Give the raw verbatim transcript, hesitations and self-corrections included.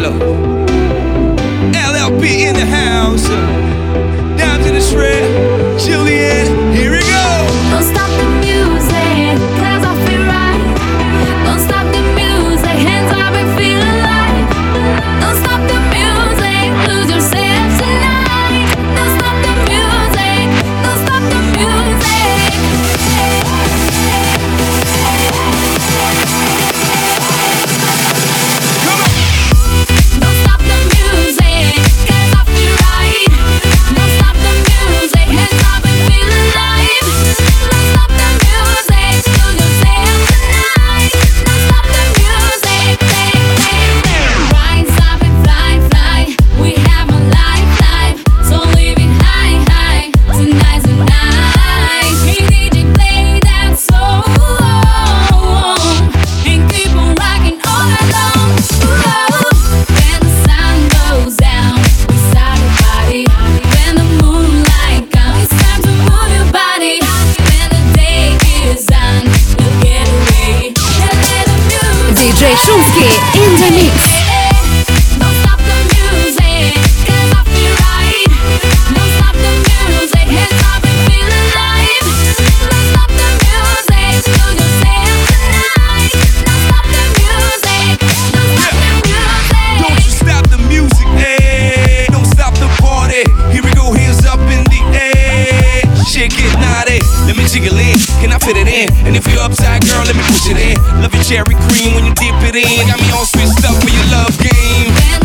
Look, L L B in the house. Down to the shred, Julian, here we go. Don't stop the music, 'cause I feel right. Don't stop the music, hands up and feel alive. Don't stop the music, lose yourself tonight. Don't stop the music, don't stop the music. Come on. Don't stop the music, 'cause I feel right. Don't stop the music, hands up and feel alive. Don't stop the music, lose yourself tonight. Don't stop the music, rise up and fly, fly. We have a life, life, so live it high, high. Tonight's the night. Hey D J, play that song and keep on rocking all night long. When the sun goes down, we start a party. When the moonlight comes, it's time to move your body. When the day is done, you'll get away and let the music. ди джей Шумский in the mix. Don't stop the music, 'cause I feel right. Don't stop the music, hands up and feel alive. Don't stop the music, lose yourself tonight. Don't stop the music, don't stop the music. Don't you stop the music, eh? Don't stop the party. Here we go, hands up in the air. Shit get naughty. Let me jiggle in. Can I fit it in? And if you're upside, girl, let me push it in. Love your cherry cream when you dip it in. Got me all switched up for your love game. When